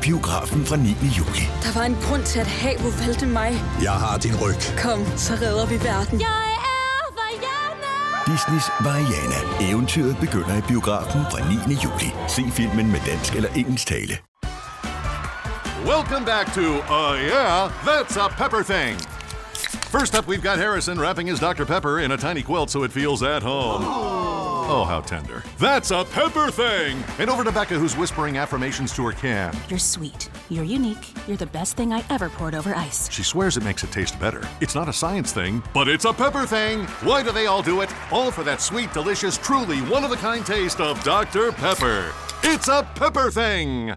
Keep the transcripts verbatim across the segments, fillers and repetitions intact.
Biografen fra niende juli. Der var en grund til, at Havet valgte mig. Jeg har din ryg. Kom, så redder vi verden. Jeg er Vaiana! Disneys Vaiana. Eventyret begynder i biografen fra niende juli. Se filmen med dansk eller engelsk tale. Welcome back to, uh, yeah, that's a pepper thing. First up, we've got Harrison wrapping his Doctor Pepper in a tiny quilt so it feels at home. Oh, how tender. That's a pepper thing! And over to Becca, who's whispering affirmations to her can. You're sweet. You're unique. You're the best thing I ever poured over ice. She swears it makes it taste better. It's not a science thing, but it's a pepper thing! Why do they all do it? All for that sweet, delicious, truly one-of-a-kind taste of Doctor Pepper. It's a pepper thing!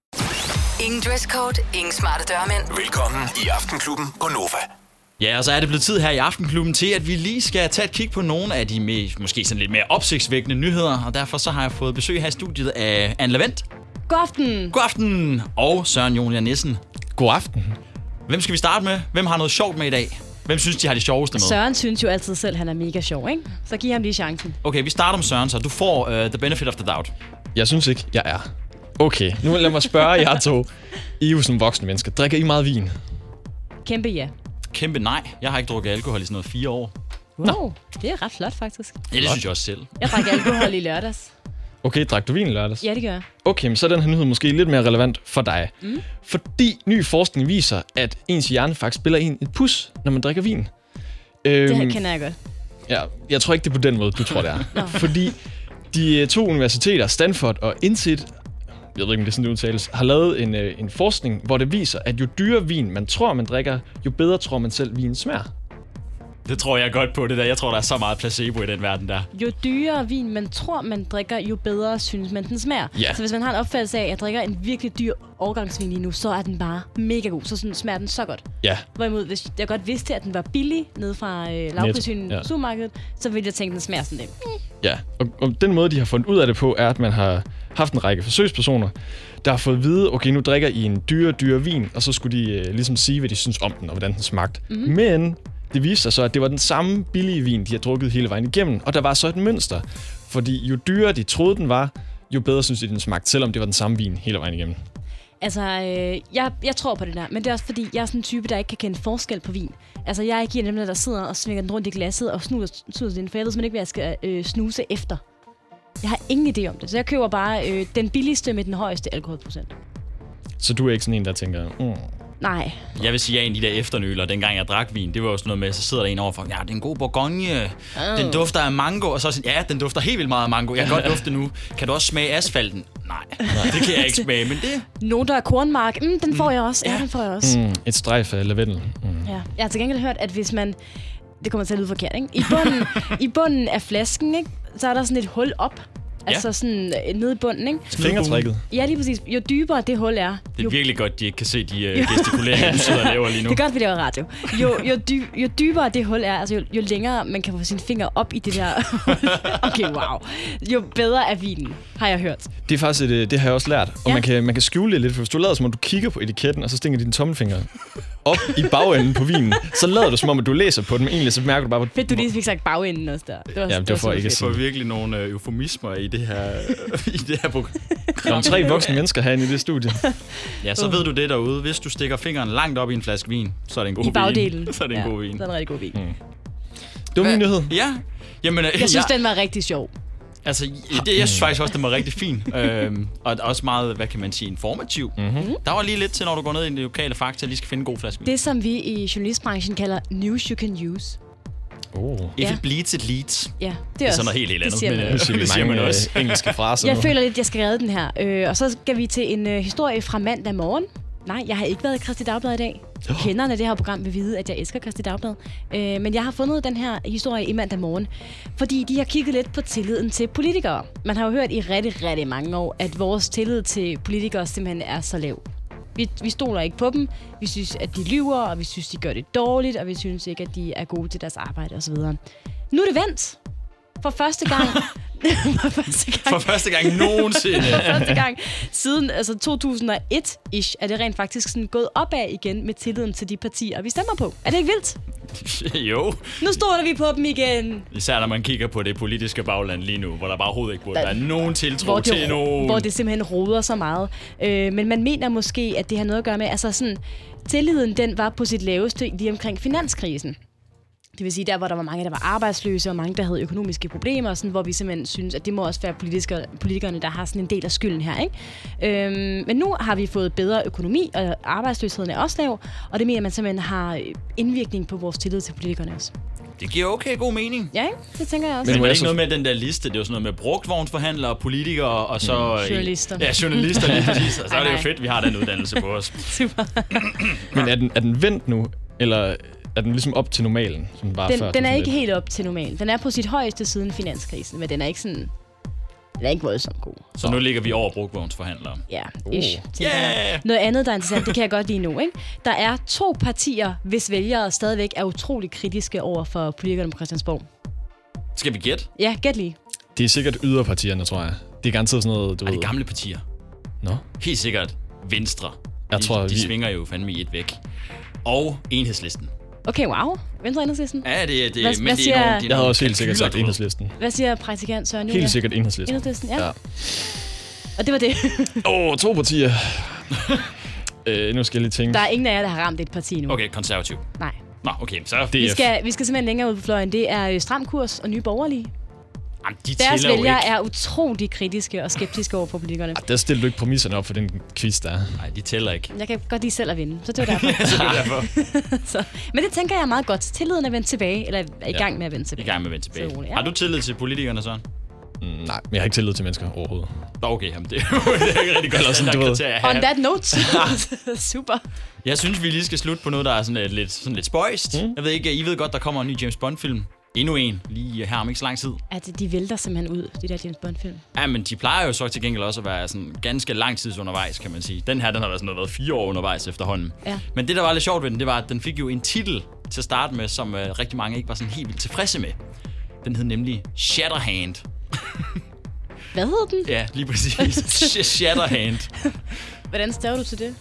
Ingen dresscode, ingen smarte dørmænd. Velkommen i Aftenklubben på Nova. Ja, og så er det blevet tid her i Aftenklubben til, at vi lige skal tage et kig på nogle af de med, måske sådan lidt mere opsigtsvækkende nyheder. Og derfor så har jeg fået besøg her i studiet af Anne Lavendt. God aften. God aften. Og Søren Jonian Nissen. God aften. Hvem skal vi starte med? Hvem har noget sjovt med i dag? Hvem synes, de har det sjoveste med? Søren synes jo altid selv, han er mega sjov, ikke? Så giv ham lige chancen. Okay, vi starter med Søren, så du får uh, the benefit of the doubt. Jeg synes ikke, jeg er. Okay, nu lad mig spørge jer to. I er jo som voksne mennesker. Drikker I meget vin? Kæmpe ja. Kæmpe nej. Jeg har ikke drukket alkohol i sådan noget fire år. Wow, det er ret flot faktisk. Ja, det synes jeg også selv. Jeg drak alkohol i lørdags. Okay, drak du vin i lørdags? Ja, det gør jeg. Okay, men så er den her nyhed måske lidt mere relevant for dig. Mm. Fordi ny forskning viser, at ens hjerne faktisk spiller en et pus, når man drikker vin. Det øhm, kender jeg godt. Ja, jeg tror ikke, det er på den måde, du tror, det er. Fordi de to universiteter, Stanford og I N S E T, jeg ved ikke, om det er sådan, det udtales, har lavet en, øh, en forskning, hvor det viser, at jo dyrere vin man tror, man drikker, jo bedre tror man selv, vinen smager. Det tror jeg godt på, det der. Jeg tror, der er så meget placebo i den verden der. Jo dyrere vin man tror, man drikker, jo bedre synes man, den smager. Ja. Så hvis man har en opfattelse af, at jeg drikker en virkelig dyr årgangsvin lige nu, så er den bare mega god. Så sådan, smager den så godt. Ja. Hvorimod, hvis jeg godt vidste, at den var billig nede fra øh, lavprishynden ja. i supermarkedet, så ville jeg tænke, at den smager sådan lidt. Ja, og, og den måde, de har fundet ud af det på, er, at man har haft en række forsøgspersoner, der har fået at vide, okay, nu drikker I en dyre, dyre vin, og så skulle de øh, ligesom sige, hvad de synes om den, og hvordan den smagte. Mm-hmm. Men det viste sig så, at det var den samme billige vin, de har drukket hele vejen igennem, og der var så et mønster. Fordi jo dyrere de troede, den var, jo bedre synes de, den smagte, selvom det var den samme vin hele vejen igennem. Altså, øh, jeg, jeg tror på det der, men det er også fordi, jeg er sådan en type, der ikke kan kende forskel på vin. Altså, jeg er ikke en af dem, der sidder og svinger den rundt i glasset og snuser, snuser den, for jeg ved simpelthen ikke, hvad jeg skal øh, snuse efter. Jeg har ingen idé om det, så jeg køber bare øh, den billigste med den højeste alkoholprocent. Så du er ikke sådan en, der tænker... Mm. Nej. Jeg vil sige, at en af de der efternøler, dengang jeg drak vin, det var jo sådan noget med, så sidder der en overfor, ja, det er en god bourgogne, oh. den dufter af mango, og så sådan, ja, den dufter helt vildt meget af mango, jeg kan godt dufte nu. Kan du også smage asfalten? Nej, det kan jeg ikke smage, men det... Nogen, der er kornmark, mm, den får jeg også, ja, ja den får jeg også. Mm, et strejf af lavendel. Mm. Ja. Jeg har til gengæld hørt, at hvis man, det kommer til at lyde forkert, ikke? I bunden, i bunden af flasken, ikke? Så er der sådan et hul op. Altså sådan øh, nede i bunden, ikke? Fingertrækket. Ja, lige præcis. Jo dybere det hul er... Det er jo... virkelig godt, de ikke kan se de uh, gestikuleringer, du sidder og laver lige nu. Det er godt, vi laver radio. Jo, jo, dy, jo dybere det hul er, altså jo, jo længere man kan få sine fingre op i det der okay, wow. Jo bedre er vinen, har jeg hørt. Det er faktisk et, det har jeg også lært. Og ja. man, kan, man kan skjule det lidt, for hvis du lader som om, du kigger på etiketten, og så stinger dine tommelfingre op i bagenden på vinen, så lader du som om, at du læser på den, men egentlig så mærker du bare... Hvor... Fedt, du lige fik sagt bagenden også der. Det var, ja, det var for ikke at sige. Det var virkelig nogle øh, eufemismer i det her, i det her program. Der er tre voksne mennesker herinde i det studie. Ja, så ved du det derude. Hvis du stikker fingeren langt op i en flaske vin, så er det en god I vin. bagdelen. Så er det en ja, god vin. Så er det en rigtig god vin. Mm. Det var min nyhed. Ja. Jamen, jeg synes, ja. den var rigtig sjov. Altså, det, jeg synes faktisk også, den var rigtig fin. øhm, og også meget, hvad kan man sige, informativ. Mm-hmm. Der var lige lidt til, når du går ned i den lokale Fakta, lige skal finde en god flaske vin. Det, som vi i journalistbranchen kalder news you can use. Oh. If it bleeds, it leads. Ja, det er, det er også, sådan noget helt, helt andet. Det siger man, men, også. det siger man også. Engelske fraser. Jeg nu. føler lidt, jeg skal redde den her. Øh, og så skal vi til en øh, historie fra mandag morgen. Nej, jeg har ikke været i Kristi Dagblad i dag. Oh. Kenderne af det her program vil vide, at jeg elsker Kristi Dagblad. Øh, men jeg har fundet den her historie i mandag morgen, fordi de har kigget lidt på tilliden til politikere. Man har jo hørt i rigtig, rigtig mange år, at vores tillid til politikere simpelthen er så lav. Vi, vi stoler ikke på dem. Vi synes, at de lyver, og vi synes, de gør det dårligt, og vi synes ikke, at de er gode til deres arbejde osv. Nu er det vendt. For første gang For første gang. For første gang nogensinde. første gang siden altså to tusind og et-ish, er det rent faktisk sådan gået opad igen med tilliden til de partier, vi stemmer på. Er det ikke vildt? Jo. Nu stoler vi på dem igen. Især når man kigger på det politiske bagland lige nu, hvor der bare overhovedet ikke burde Der, være nogen tiltro hvor det, til nogen. Hvor det simpelthen roder så meget. Øh, men man mener måske, at det har noget at gøre med, altså sådan, tilliden den var på sit laveste lige omkring finanskrisen. Det vil sige, der hvor der var mange, der var arbejdsløse, og mange, der havde økonomiske problemer, og sådan, hvor vi simpelthen synes, at det må også være politikere, politikerne, der har sådan en del af skylden her. Ikke? Øhm, men nu har vi fået bedre økonomi, og arbejdsløsheden er også lav, og det mener man simpelthen har indvirkning på vores tillid til politikerne også. Det giver okay god mening. Ja, ikke? Det tænker jeg også. Men var det ikke noget med den der liste? Det var sådan noget med brugtvognsforhandlere, politikere og så... Mm. Journalister. Ja, journalister lige præcis. Og så er det jo fedt, vi har den uddannelse på os. Super. Men er den, er den vendt nu, eller er den ligesom op til normalen, som den var den, før? Den er ikke helt op til normalen. Den er på sit højeste siden finanskrisen, men den er ikke sådan... Den er ikke voldsomt god. Så nu ligger vi over brugtvognsforhandlere. Ja, ish. Oh. Yeah! Noget andet, der er interessant, det kan jeg godt lide nu, ikke? Der er to partier, hvis vælgere stadigvæk er utrolig kritiske over for politikerne på Christiansborg. Skal vi gætte? Ja, gæt lige. Det er sikkert yderpartierne, tror jeg. Det er garanteret sådan noget, du er ved... det gamle partier? Nå. No. Helt sikkert Venstre. Jeg de, tror, de vi... svinger jo fandme i et væk. Og Enhedslisten. Okay, wow. Venstre Enhedslisten? Ja, det er det. Hvad, men hvad det siger... er nogle, det er jeg havde også helt helt sikkert sagt Enhedslisten. Hvad siger praktikant Søren? Helt sikkert Enhedslisten. Enhedslisten, ja. ja. Og det var det. Åh, oh, to partier. øh, nu skal jeg lige tænke. Der er ingen af jer, der har ramt et parti nu. Okay, konservativ. Nej. Nå, okay, så... Vi skal, vi skal simpelthen længere ud på fløjen. Det er Stram Kurs og Nye Borgerlige. Jamen, de Deres vælgere ikke. er utrolig kritiske og skeptiske over for politikerne. Ah, der stiller du ikke præmisserne op for den quiz, der. Nej, de tæller ikke. Jeg kan godt lide selv at vinde, så det var derfor. så det var derfor. så, men det tænker jeg er meget godt. Tilliden er vendt tilbage, eller er i ja. gang med at vende tilbage. I gang med at vende tilbage. Så, ja. Har du tillid til politikerne, Søren? Mm, nej, men jeg har ikke tillid til mennesker overhovedet. Okay, jamen det, det er ikke rigtig godt sådan, du ved. On that note. Super. Jeg synes, vi lige skal slutte på noget, der er sådan lidt, sådan lidt spøjst. Mm. Jeg ved ikke, I ved godt, der kommer en ny James Bond-film. Endnu en, lige her om ikke så lang tid. At de vælter simpelthen ud, de der James Bond-film. Ja, men de plejer jo så til gengæld også at være sådan ganske lang tid undervejs, kan man sige. Den her, den har været sådan noget fire år undervejs efterhånden. Ja. Men det, der var lidt sjovt ved den, det var, at den fik jo en titel til at starte med, som øh, rigtig mange ikke var sådan helt vildt tilfredse med. Den hed nemlig Shatterhand. Hvad hed den? Ja, lige præcis. Shatterhand. Hvordan staver du til det?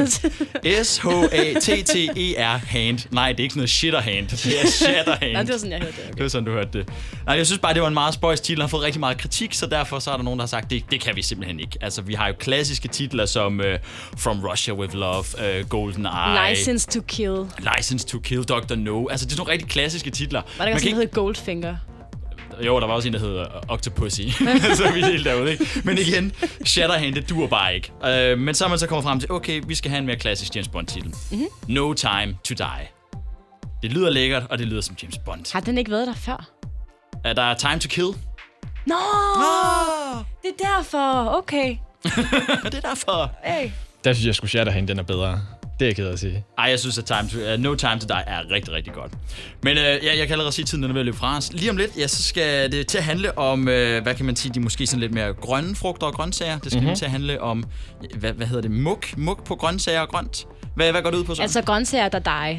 S H A T T E R hand. Nej, det er ikke sådan noget shitterhand. Det er shatterhand. Nej, det var sådan, jeg hørte det. Okay. Det var sådan, du hørte det. Nej, jeg synes bare, det var en meget spøjs titel. Den har fået rigtig meget kritik, så derfor så er der nogen, der har sagt, det, det kan vi simpelthen ikke. Altså, vi har jo klassiske titler som uh, From Russia With Love, uh, Golden Eye. License to Kill. License to Kill, doctor No. Altså, det er nogle rigtig klassiske titler. Var det også sådan, der hed Goldfinger? Jo, der var også en, der hedder Octopussy. Så er vi helt derude, ikke? Men igen, Shatterhand, det duer bare ikke. Uh, men så er man så kommet frem til, okay, vi skal have en mere klassisk James Bond-titel. Mm-hmm. No Time to Die. Det lyder lækkert, og det lyder som James Bond. Har den ikke været der før? Uh, der er Time to Kill. Nå! Oh! Det er derfor, okay. det er derfor. Hey. Der synes jeg, at Shatterhand, den er bedre. Det er jeg ked af at sige. Ej, jeg synes, at time to, uh, No Time to Die er rigtig, rigtig godt. Men uh, ja, jeg kan allerede sige, at tiden er ved at løbe fra os. Lige om lidt, ja, så skal det til at handle om, uh, hvad kan man sige, de måske sådan lidt mere grønne frugter og grøntsager. Det skal mm-hmm. til at handle om, hvad, hvad hedder det, muk? Muk på grøntsager og grønt. Hvad, hvad går det ud på så? Altså grøntsager, der die.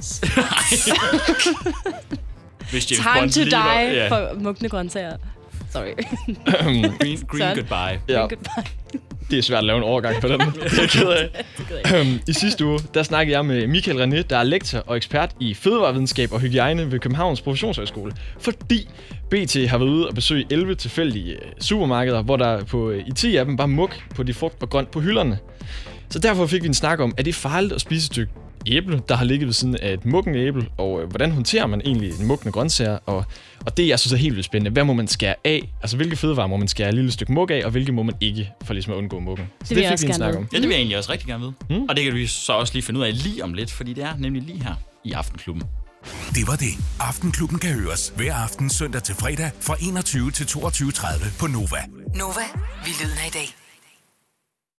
Hvis James Time Bond to lige die var, ja. for mugne grøntsager. Sorry. green green goodbye. Ja. Green goodbye. Det er svært at lave en overgang på den. Det er jeg ked af. I sidste uge, der snakkede jeg med Michael René, der er lektor og ekspert i fødevarevidenskab og hygiejne ved Københavns Professionshøjskole. Fordi B T har været ude og besøge elleve tilfældige supermarkeder, hvor der på, i ti af dem bare muk på de frugt og grønt på hylderne. Så derfor fik vi en snak om, er det farligt at spise et stykke æble, der har ligget ved siden af et mukken æble, og øh, hvordan håndterer man egentlig en mukkende grøntsager, og, og det, jeg synes er helt vildt spændende, hvad må man skære af? Altså, hvilke fødevarer må man skære et lille stykke muk af, og hvilke må man ikke, for ligesom at undgå mukken? Så det, det fik vi en snak om. Ja, det vil jeg egentlig også rigtig gerne vide. Mm. Og det kan vi så også lige finde ud af lige om lidt, fordi det er nemlig lige her i Aftenklubben. Det var det. Aftenklubben kan høres hver aften søndag til fredag fra enogtyve til toogtyve tredive på Nova. Nova, vi lyder i dag.